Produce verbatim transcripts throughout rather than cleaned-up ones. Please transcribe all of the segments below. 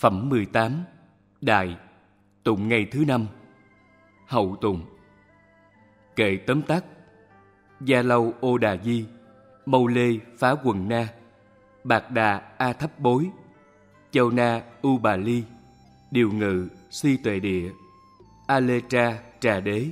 Phẩm mười tám. Đại. Tụng ngày thứ năm. Hậu tụng. Kệ tóm tắt. Gia Lâu Ô Đà Di, Mâu Lê Phá Quần Na, Bạc Đà A Thấp Bối, Châu Na U Bà Ly, Điều Ngự Si Tuệ Địa, A Lê Tra Trà Đế.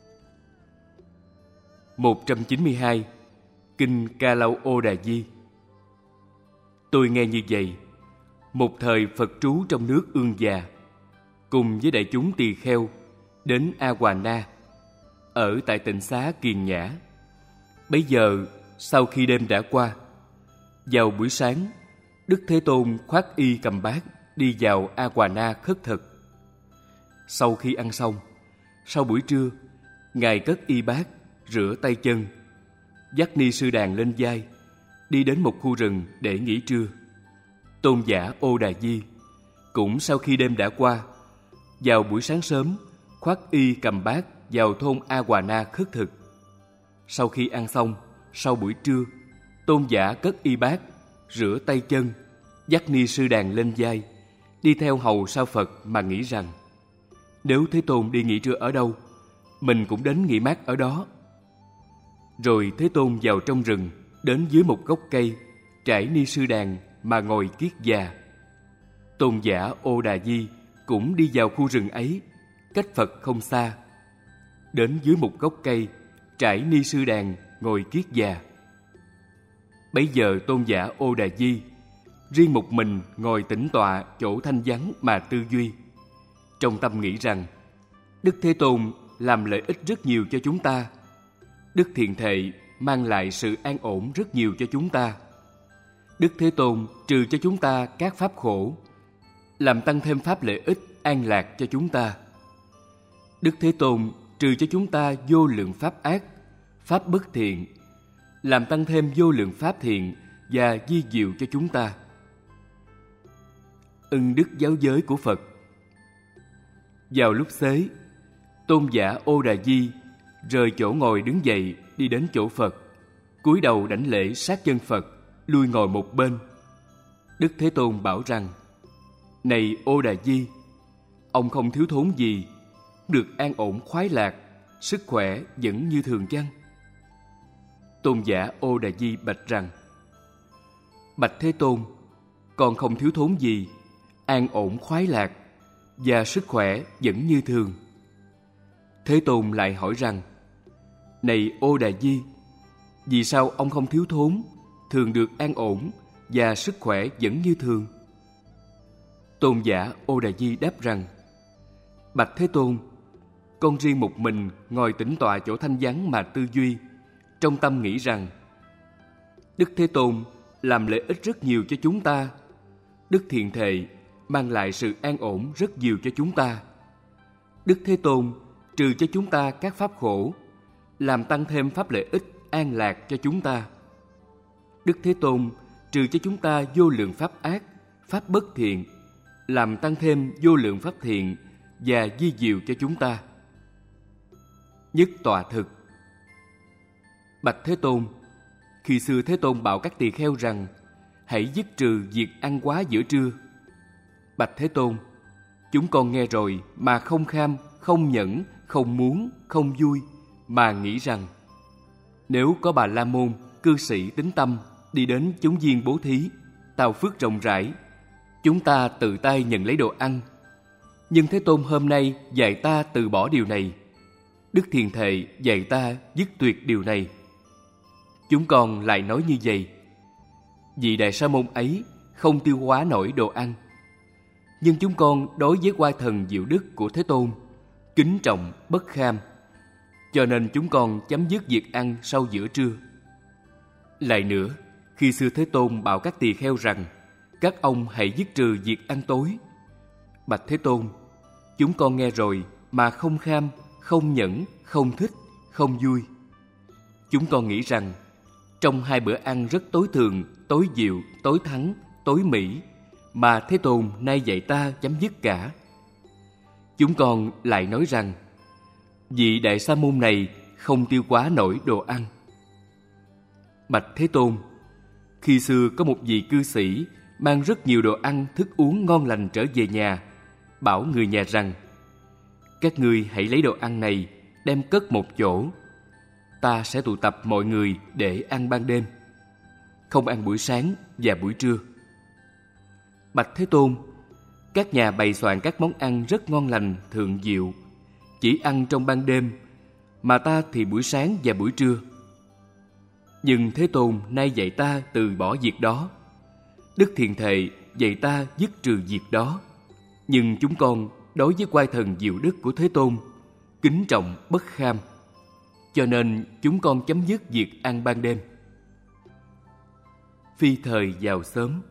một trăm chín mươi hai. Kinh Ca Lâu Ô Đà Di. Tôi nghe như vậy. Một thời Phật trú trong nước Ương Già, cùng với đại chúng tỳ kheo đến A Hòa Na, ở tại tịnh xá Kiền Nhã. Bấy giờ, sau khi đêm đã qua, vào buổi sáng, Đức Thế Tôn khoác y cầm bát đi vào A Hòa Na khất thực. Sau khi ăn xong, sau buổi trưa, Ngài cất y bát, rửa tay chân, dắt ni sư đàn lên vai, đi đến một khu rừng để nghỉ trưa. Tôn giả Ô Đà Di cũng sau khi đêm đã qua, vào buổi sáng sớm, khoác y cầm bát vào thôn A Hòa Na khất thực. Sau khi ăn xong, sau buổi trưa, tôn giả cất y bát, rửa tay chân, dắt ni sư đàn lên vai, đi theo hầu sau Phật mà nghĩ rằng nếu Thế Tôn đi nghỉ trưa ở đâu, mình cũng đến nghỉ mát ở đó. Rồi Thế Tôn vào trong rừng, đến dưới một gốc cây, trải ni sư đàn mà ngồi kiết già. Tôn giả Ô Đà Di cũng đi vào khu rừng ấy, cách Phật không xa. Đến dưới một gốc cây, trải ni sư đàn ngồi kiết già. Bấy giờ tôn giả Ô Đà Di riêng một mình ngồi tĩnh tọa chỗ thanh vắng mà tư duy, trong tâm nghĩ rằng Đức Thế Tôn làm lợi ích rất nhiều cho chúng ta. Đức Thiện Thệ mang lại sự an ổn rất nhiều cho chúng ta. Đức Thế Tôn trừ cho chúng ta các pháp khổ, làm tăng thêm pháp lợi ích an lạc cho chúng ta. Đức Thế Tôn trừ cho chúng ta vô lượng pháp ác, pháp bất thiện, làm tăng thêm vô lượng pháp thiện và di diệu cho chúng ta. Ân đức giáo giới của Phật. Vào lúc xế, tôn giả Ô Đà Di rời chỗ ngồi đứng dậy đi đến chỗ Phật, cúi đầu đảnh lễ sát chân Phật, lui ngồi một bên. Đức Thế Tôn bảo rằng: Này Ô Đà Di, ông không thiếu thốn gì, được an ổn khoái lạc, sức khỏe vẫn như thường chăng? Tôn giả Ô Đà Di bạch rằng: Bạch Thế Tôn, con không thiếu thốn gì, an ổn khoái lạc và sức khỏe vẫn như thường. Thế Tôn lại hỏi rằng: Này Ô Đà Di, vì sao ông không thiếu thốn, thường được an ổn và sức khỏe vẫn như thường? Tôn giả Ô Đà Di đáp rằng: Bạch Thế Tôn, con riêng một mình ngồi tĩnh tọa chỗ thanh vắng mà tư duy, trong tâm nghĩ rằng Đức Thế Tôn làm lợi ích rất nhiều cho chúng ta. Đức Thiện Thệ mang lại sự an ổn rất nhiều cho chúng ta. Đức Thế Tôn trừ cho chúng ta các pháp khổ, làm tăng thêm pháp lợi ích an lạc cho chúng ta. Đức Thế Tôn trừ cho chúng ta vô lượng pháp ác, pháp bất thiện, làm tăng thêm vô lượng pháp thiện và di diệu cho chúng ta. Nhất tọa thực. Bạch Thế Tôn, khi xưa Thế Tôn bảo các tỳ kheo rằng hãy dứt trừ việc ăn quá giữa trưa. Bạch Thế Tôn, chúng con nghe rồi mà không kham, không nhẫn, không muốn, không vui, mà nghĩ rằng nếu có Bà La Môn, cư sĩ tín tâm đi đến chúng viên bố thí, tào phước rộng rãi, chúng ta tự tay nhận lấy đồ ăn. Nhưng Thế Tôn hôm nay dạy ta từ bỏ điều này. Đức Thiện Thệ dạy ta dứt tuyệt điều này. Chúng con lại nói như vậy: Vị Đại Sa Môn ấy không tiêu hóa nổi đồ ăn. Nhưng chúng con đối với oai thần diệu đức của Thế Tôn kính trọng bất kham, cho nên chúng con chấm dứt việc ăn sau giữa trưa. Lại nữa, khi xưa Thế Tôn bảo các tỳ kheo rằng các ông hãy dứt trừ việc ăn tối. Bạch Thế Tôn, chúng con nghe rồi mà không kham, không nhẫn, không thích, không vui. Chúng con nghĩ rằng trong hai bữa ăn rất tối thường, tối diệu, tối thắng, tối mỹ mà Thế Tôn nay dạy ta chấm dứt cả. Chúng con lại nói rằng vị Đại Sa Môn này không tiêu hóa nổi đồ ăn. Bạch Thế Tôn, khi xưa có một vị cư sĩ mang rất nhiều đồ ăn, thức uống ngon lành trở về nhà, bảo người nhà rằng: các ngươi hãy lấy đồ ăn này đem cất một chỗ. Ta sẽ tụ tập mọi người để ăn ban đêm, không ăn buổi sáng và buổi trưa. Bạch Thế Tôn, các nhà bày soạn các món ăn rất ngon lành, thượng diệu, chỉ ăn trong ban đêm, mà ta thì buổi sáng và buổi trưa. Nhưng Thế Tôn nay dạy ta từ bỏ việc đó. Đức Thiền Thệ dạy ta dứt trừ việc đó. Nhưng chúng con đối với oai thần diệu đức của Thế Tôn kính trọng bất kham, cho nên chúng con chấm dứt việc ăn ban đêm. Phi thời vào sớm.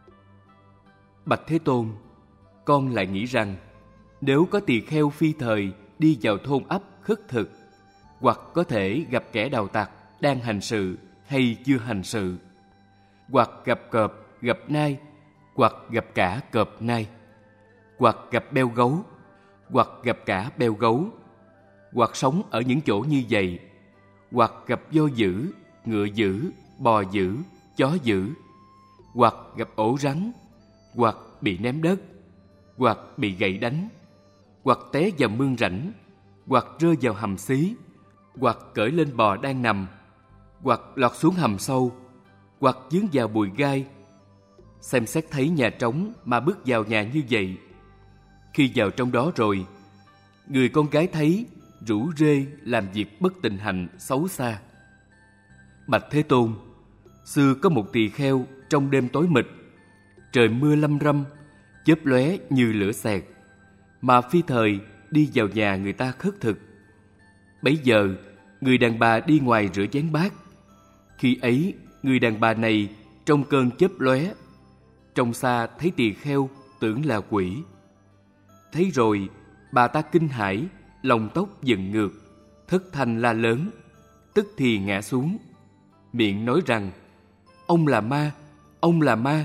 Bạch Thế Tôn, con lại nghĩ rằng nếu có tỳ kheo phi thời đi vào thôn ấp khất thực, hoặc có thể gặp kẻ đào tặc đang hành sự hay chưa hành sự, hoặc gặp cọp, gặp nai, hoặc gặp cả cọp nai, hoặc gặp beo gấu, hoặc gặp cả beo gấu, hoặc sống ở những chỗ như vậy, hoặc gặp voi dữ, ngựa dữ, bò dữ, chó dữ, hoặc gặp ổ rắn, hoặc bị ném đất, hoặc bị gậy đánh, hoặc té vào mương rãnh, hoặc rơi vào hầm xí, hoặc cởi lên bò đang nằm, hoặc lọt xuống hầm sâu, hoặc dướng vào bùi gai. Xem xét thấy nhà trống mà bước vào nhà như vậy. Khi vào trong đó rồi, người con gái thấy rủ rê làm việc bất tịnh hạnh xấu xa. Bạch Thế Tôn, xưa có một tỳ kheo trong đêm tối mịt, trời mưa lâm râm, chớp lóe như lửa xẹt, mà phi thời đi vào nhà người ta khất thực. Bấy giờ người đàn bà đi ngoài rửa chén bát. Khi ấy người đàn bà này trong cơn chớp lóe, trong xa thấy tỳ kheo tưởng là quỷ. Thấy rồi bà ta kinh hãi, lòng tóc dựng ngược, thất thanh la lớn, tức thì ngã xuống, miệng nói rằng: ông là ma, ông là ma.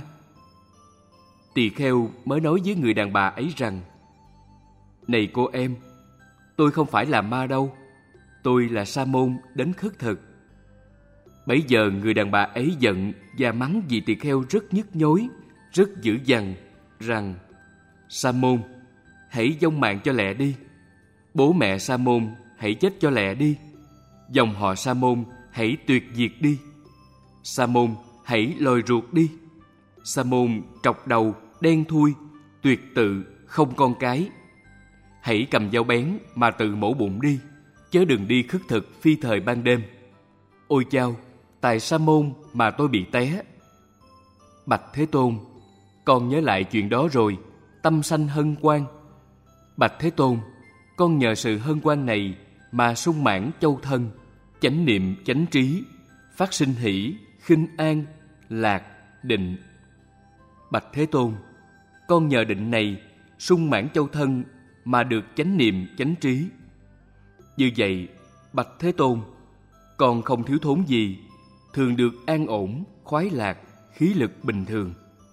Tỳ kheo mới nói với người đàn bà ấy rằng: này cô em, tôi không phải là ma đâu, tôi là Sa môn đến khất thực. Bấy giờ người đàn bà ấy giận và mắng vì tỳ kheo rất nhức nhối, rất dữ dằn, rằng: Sa môn, hãy vong mạng cho lẹ đi. Bố mẹ Sa môn, hãy chết cho lẹ đi. Dòng họ Sa môn, hãy tuyệt diệt đi. Sa môn, hãy lòi ruột đi. Sa môn trọc đầu, đen thui, tuyệt tự, không con cái. Hãy cầm dao bén mà tự mổ bụng đi, chớ đừng đi khất thực phi thời ban đêm. Ôi chao, tại Sa môn mà tôi bị té. Bạch Thế Tôn, con nhớ lại chuyện đó rồi, tâm sanh hân hoan. Bạch Thế Tôn, con nhờ sự hân hoan này mà sung mãn châu thân, chánh niệm chánh trí, phát sinh hỷ, khinh an, lạc, định. Bạch Thế Tôn, con nhờ định này sung mãn châu thân mà được chánh niệm chánh trí. Như vậy, Bạch Thế Tôn, con không thiếu thốn gì, thường được an ổn, khoái lạc, khí lực bình thường.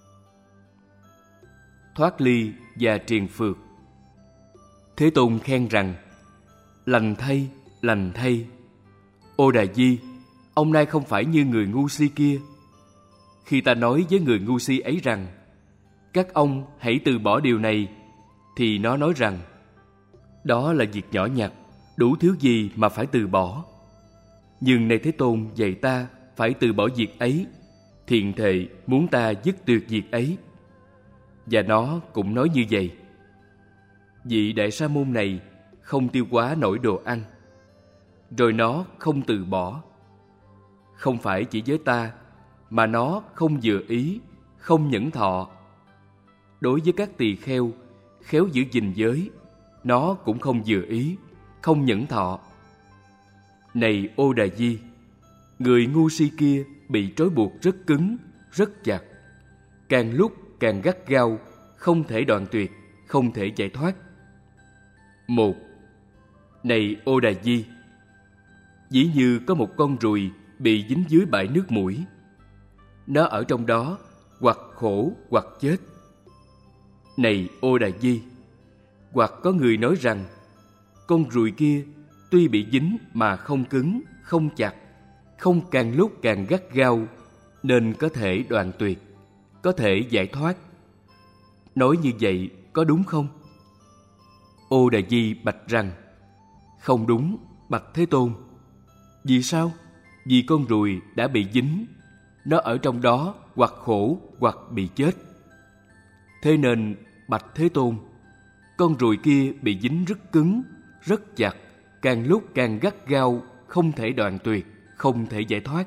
Thoát ly và triền phược. Thế Tôn khen rằng: lành thay, lành thay. Ô Đà Di, ông nay không phải như người ngu si kia. Khi ta nói với người ngu si ấy rằng: các ông hãy từ bỏ điều này, thì nó nói rằng: đó là việc nhỏ nhặt, đủ thiếu gì mà phải từ bỏ. Nhưng nay Thế Tôn dạy ta phải từ bỏ việc ấy, thiện thệ muốn ta dứt tuyệt việc ấy. Và nó cũng nói như vậy. Vị Đại Sa môn này không tiêu hóa nổi đồ ăn, rồi nó không từ bỏ. Không phải chỉ với ta, mà nó không vừa ý, không nhẫn thọ. Đối với các tỳ kheo khéo giữ gìn giới, nó cũng không vừa ý, không nhẫn thọ. Này Ô Đà Di, người ngu si kia bị trói buộc rất cứng, rất chặt, càng lúc càng gắt gao, không thể đoạn tuyệt, không thể giải thoát. Một. Này Ô Đà Di, dĩ như có một con ruồi bị dính dưới bãi nước mũi. Nó ở trong đó, hoặc khổ hoặc chết. Này Ô Đà Di, hoặc có người nói rằng con ruồi kia tuy bị dính mà không cứng, không chặt, không càng lúc càng gắt gao, nên có thể đoạn tuyệt. có thể giải thoát. Nói như vậy có đúng không? Ô Đà Di bạch rằng: Không đúng, bạch Thế Tôn. Vì sao? Vì con ruồi đã bị dính, nó ở trong đó hoặc khổ hoặc bị chết. Thế nên, bạch Thế Tôn, con ruồi kia bị dính rất cứng, rất chặt, càng lúc càng gắt gao, không thể đoạn tuyệt, không thể giải thoát.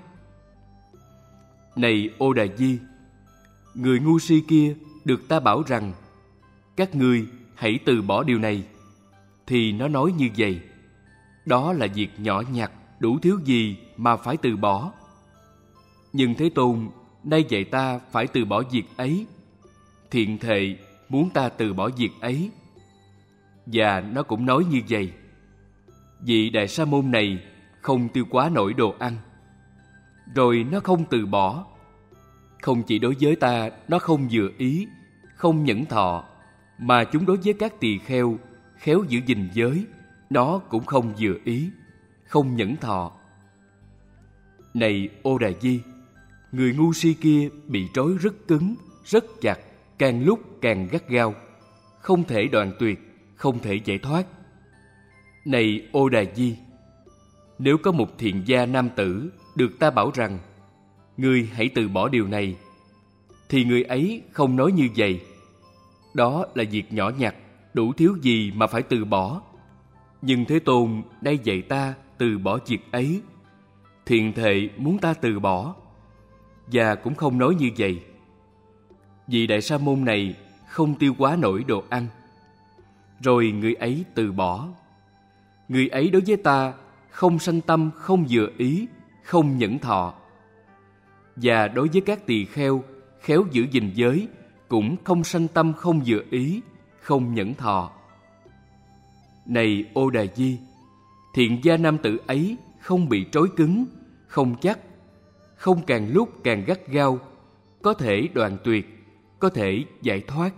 Này Ô Đà Di, người ngu si kia được ta bảo rằng: Các ngươi hãy từ bỏ điều này, thì nó nói như vậy: Đó là việc nhỏ nhặt, đủ thiếu gì mà phải từ bỏ. Nhưng Thế Tôn nay dạy ta phải từ bỏ việc ấy, thiện thệ muốn ta từ bỏ việc ấy. Và nó cũng nói như vậy: Vị Đại Sa Môn này không tiêu hóa nổi đồ ăn. Rồi nó không từ bỏ. Không chỉ đối với ta nó không vừa ý, không nhẫn thọ, mà chúng đối với các tỳ kheo khéo giữ gìn giới, nó cũng không vừa ý, không nhẫn thọ. Này Ô Đà Di, người ngu si kia bị trói rất cứng, rất chặt, càng lúc càng gắt gao, không thể đoạn tuyệt, không thể giải thoát. Này Ô Đà Di, nếu có một thiện gia nam tử được ta bảo rằng: Ngươi hãy từ bỏ điều này, thì người ấy không nói như vậy: Đó là việc nhỏ nhặt, đủ thiếu gì mà phải từ bỏ. Nhưng Thế Tôn nay dạy ta từ bỏ việc ấy, thiện thệ muốn ta từ bỏ. Và cũng không nói như vậy: Vị Đại Sa Môn này không tiêu hóa nổi đồ ăn. Rồi người ấy từ bỏ. Người ấy đối với ta không sanh tâm, không vừa ý, không nhẫn thọ. Và đối với các tỳ kheo khéo giữ gìn giới cũng không sanh tâm, không vừa ý, không nhẫn thọ. Này Ô Đà Di, thiện gia nam tử ấy không bị trói cứng, không chắc, không càng lúc càng gắt gao, có thể đoạn tuyệt, có thể giải thoát.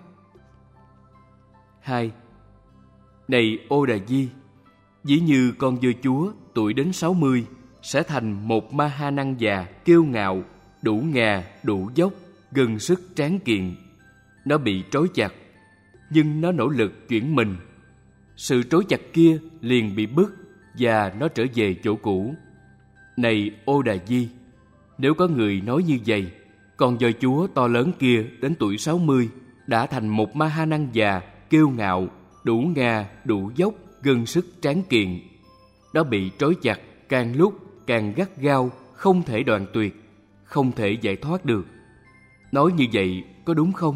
Hai. Này Ô Đà Di, ví như con dưa chúa tuổi đến sáu mươi sẽ thành một ma ha năng già, kiêu ngạo, đủ ngà, đủ dốc, gần sức tráng kiện. Nó bị trói chặt, nhưng nó nỗ lực chuyển mình. Sự trói chặt kia liền bị bứt và nó trở về chỗ cũ. Này Ô Đà Di, nếu có người nói như vậy: Con dơi chúa to lớn kia đến tuổi sáu mươi đã thành một ma ha năng già, kiêu ngạo, đủ ngà, đủ dốc, gần sức tráng kiện. Nó bị trói chặt, càng lúc càng gắt gao, không thể đoạn tuyệt, không thể giải thoát được. Nói như vậy có đúng không?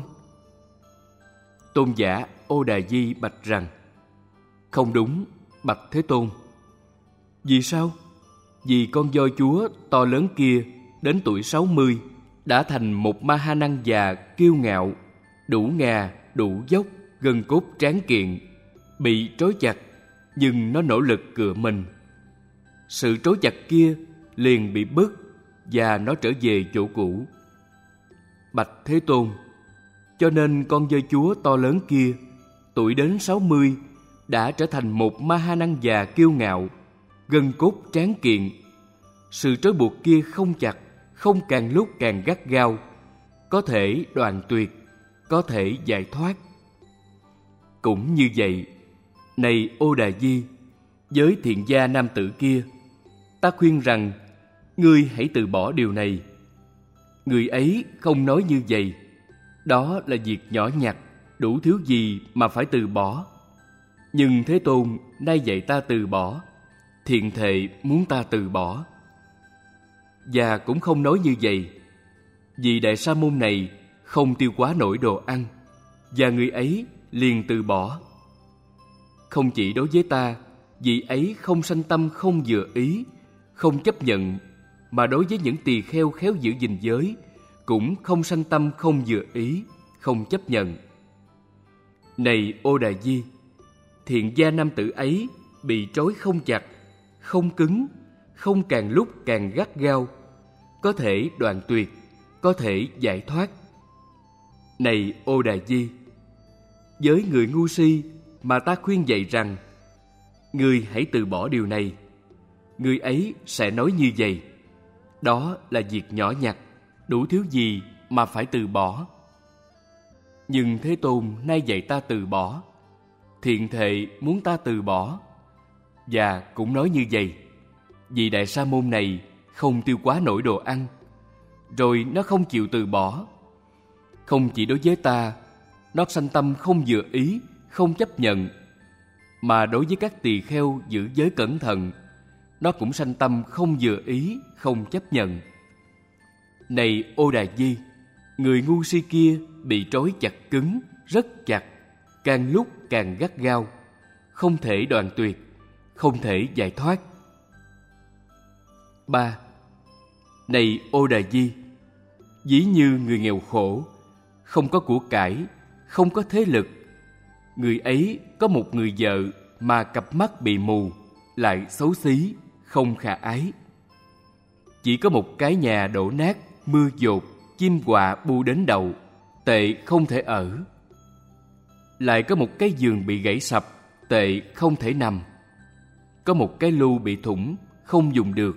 Tôn giả Ô Đà Di bạch rằng: Không đúng, bạch Thế Tôn. Vì sao? Vì con voi chúa to lớn kia đến tuổi sáu mươi đã thành một ma ha năng già, kiêu ngạo, đủ ngà, đủ dốc, gân cốt tráng kiện, bị trói chặt, nhưng nó nỗ lực cựa mình. Sự trói chặt kia liền bị bứt và nó trở về chỗ cũ. Bạch Thế Tôn, cho nên con voi chúa to lớn kia tuổi đến sáu mươi đã trở thành một ma ha năng già, kiêu ngạo, gân cốt tráng kiện. Sự trói buộc kia không chặt, không càng lúc càng gắt gao, có thể đoạn tuyệt, có thể giải thoát. Cũng như vậy, này Ô Đà Di, với thiện gia nam tử kia, ta khuyên rằng: Ngươi hãy từ bỏ điều này. Người ấy không nói như vậy: Đó là việc nhỏ nhặt, đủ thiếu gì mà phải từ bỏ. Nhưng Thế Tôn nay dạy ta từ bỏ, thiện thệ muốn ta từ bỏ. Và cũng không nói như vậy: Vị Đại Sa Môn này không tiêu hóa nổi đồ ăn, và người ấy liền từ bỏ. Không chỉ đối với ta, vị ấy không sanh tâm, không vừa ý, không chấp nhận, mà đối với những tỳ kheo khéo giữ gìn giới cũng không sanh tâm, không vừa ý, không chấp nhận. Này Ô Đà Di, thiện gia nam tử ấy bị trói không chặt, không cứng, không càng lúc càng gắt gao, có thể đoạn tuyệt, có thể giải thoát. Này Ô Đà Di, với người ngu si mà ta khuyên dạy rằng: Ngươi hãy từ bỏ điều này, người ấy sẽ nói như vậy: Đó là việc nhỏ nhặt, đủ thiếu gì mà phải từ bỏ. Nhưng Thế Tôn nay dạy ta từ bỏ, thiện thệ muốn ta từ bỏ. Và cũng nói như vậy, vì Đại Sa môn này không tiêu hóa nổi đồ ăn, rồi nó không chịu từ bỏ. Không chỉ đối với ta, nó sanh tâm không vừa ý, không chấp nhận, mà đối với các tỳ kheo giữ giới cẩn thận, nó cũng sanh tâm không vừa ý, không chấp nhận. Này Ô Đà Di, người ngu si kia bị trói chặt cứng, rất chặt, càng lúc càng gắt gao, không thể đoạn tuyệt, không thể giải thoát. Ba. Này Ô Đà Di, ví như người nghèo khổ, không có của cải, không có thế lực. Người ấy có một người vợ mà cặp mắt bị mù, lại xấu xí, không khả ái. Chỉ có một cái nhà đổ nát, mưa dột, chim quạ bu đến đầu, tệ không thể ở. Lại có một cái giường bị gãy sập, tệ không thể nằm. Có một cái lu bị thủng, không dùng được.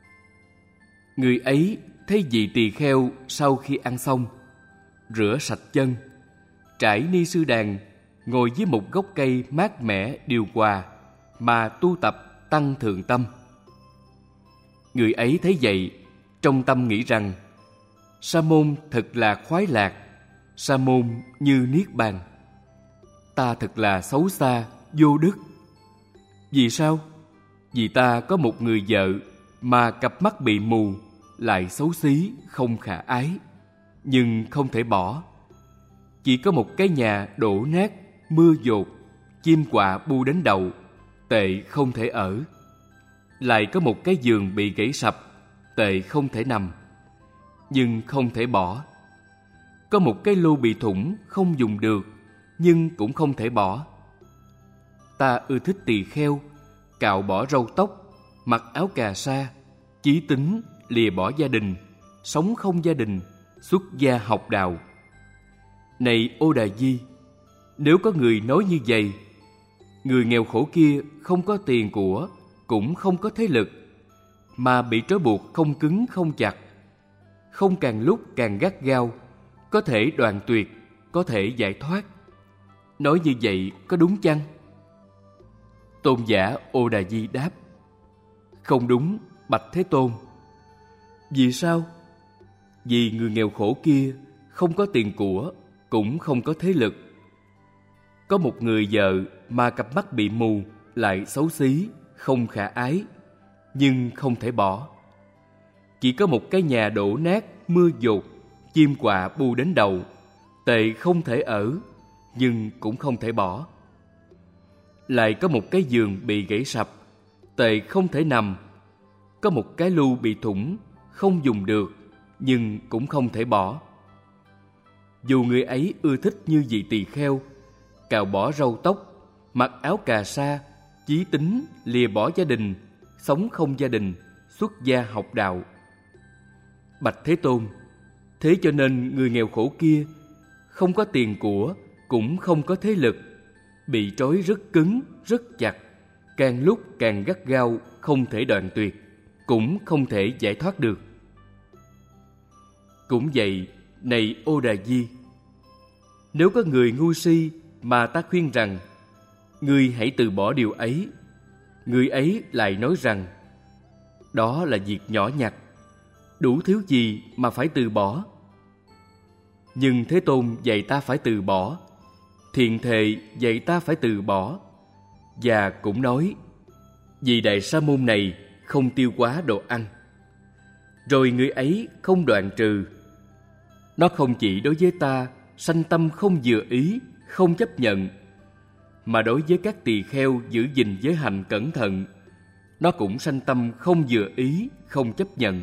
Người ấy thấy vị tỳ kheo sau khi ăn xong, rửa sạch chân, trải ni sư đàn, ngồi dưới một gốc cây mát mẻ điều hòa mà tu tập tăng thượng tâm. Người ấy thấy vậy, trong tâm nghĩ rằng: Sa môn thật là khoái lạc, sa môn như niết bàn. Ta thật là xấu xa, vô đức. Vì sao? Vì ta có một người vợ mà cặp mắt bị mù, lại xấu xí, không khả ái, nhưng không thể bỏ. Chỉ có một cái nhà đổ nát, mưa dột, chim quạ bu đến đầu, tệ không thể ở. Lại có một cái giường bị gãy sập, tệ không thể nằm, nhưng không thể bỏ. Có một cái lu bị thủng, không dùng được, nhưng cũng không thể bỏ. Ta ưa thích tỳ kheo, cạo bỏ râu tóc, mặc áo cà sa, chí tín, lìa bỏ gia đình, sống không gia đình, xuất gia học đạo. Này Ô Đà Di, nếu có người nói như vậy, người nghèo khổ kia không có tiền của, cũng không có thế lực, mà bị trói buộc không cứng không chặt, không càng lúc càng gắt gao, có thể đoạn tuyệt, có thể giải thoát. Nói như vậy có đúng chăng? Tôn giả Ô Đà Di đáp: Không đúng, bạch Thế Tôn. Vì sao? Vì người nghèo khổ kia không có tiền của, cũng không có thế lực. Có một người vợ mà cặp mắt bị mù, lại xấu xí, không khả ái, nhưng không thể bỏ. Chỉ có một cái nhà đổ nát, mưa dột, chim quạ bu đến đầu, tệ không thể ở, nhưng cũng không thể bỏ. Lại có một cái giường bị gãy sập, tệ không thể nằm. Có một cái lu bị thủng, không dùng được, nhưng cũng không thể bỏ. Dù người ấy ưa thích như vị tỳ kheo, cạo bỏ râu tóc, mặc áo cà sa, chí tín, lìa bỏ gia đình, sống không gia đình, xuất gia học đạo. Bạch Thế Tôn, thế cho nên người nghèo khổ kia không có tiền của, cũng không có thế lực, bị trói rất cứng, rất chặt, càng lúc càng gắt gao, không thể đoạn tuyệt, cũng không thể giải thoát được. Cũng vậy, này Ô Đà Di, nếu có người ngu si mà ta khuyên rằng ngươi hãy từ bỏ điều ấy, người ấy lại nói rằng đó là việc nhỏ nhặt, đủ thiếu gì mà phải từ bỏ. Nhưng Thế Tôn dạy ta phải từ bỏ, thiện thệ dạy ta phải từ bỏ, và cũng nói vì Đại Sa môn này không tiêu hóa đồ ăn. Rồi người ấy không đoạn trừ. Nó không chỉ đối với ta sanh tâm không vừa ý, không chấp nhận, mà đối với các tỳ kheo giữ gìn giới hạnh cẩn thận, nó cũng sanh tâm không vừa ý, không chấp nhận.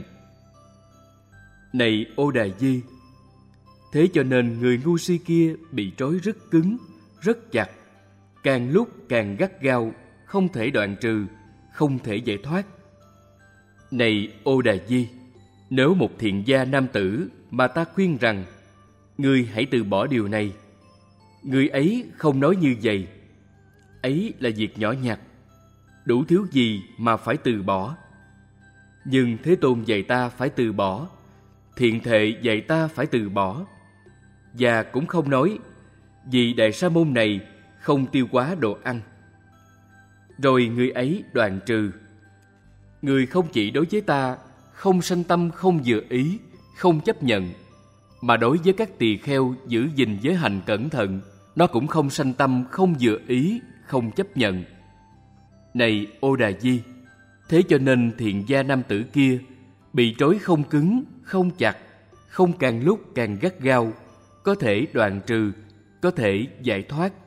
Này Ô Đà Di, thế cho nên người ngu si kia bị trói rất cứng, rất chặt, càng lúc càng gắt gao, không thể đoạn trừ, không thể giải thoát. Này Ô Đà Di, nếu một thiện gia nam tử mà ta khuyên rằng ngươi hãy từ bỏ điều này, người ấy không nói như vậy. Ấy là việc nhỏ nhặt, đủ thiếu gì mà phải từ bỏ. Nhưng Thế Tôn dạy ta phải từ bỏ, thiện thệ dạy ta phải từ bỏ, và cũng không nói vì Đại Sa môn này không tiêu hóa đồ ăn. Rồi người ấy đoạn trừ: người không chỉ đối với ta không sanh tâm không vừa ý, không chấp nhận, mà đối với các tỳ kheo giữ gìn giới hành cẩn thận, nó cũng không sanh tâm không vừa ý, không chấp nhận. Này Ô Đà Di, thế cho nên thiện gia nam tử kia bị trói không cứng, không chặt, không càng lúc càng gắt gao, có thể đoạn trừ, có thể giải thoát.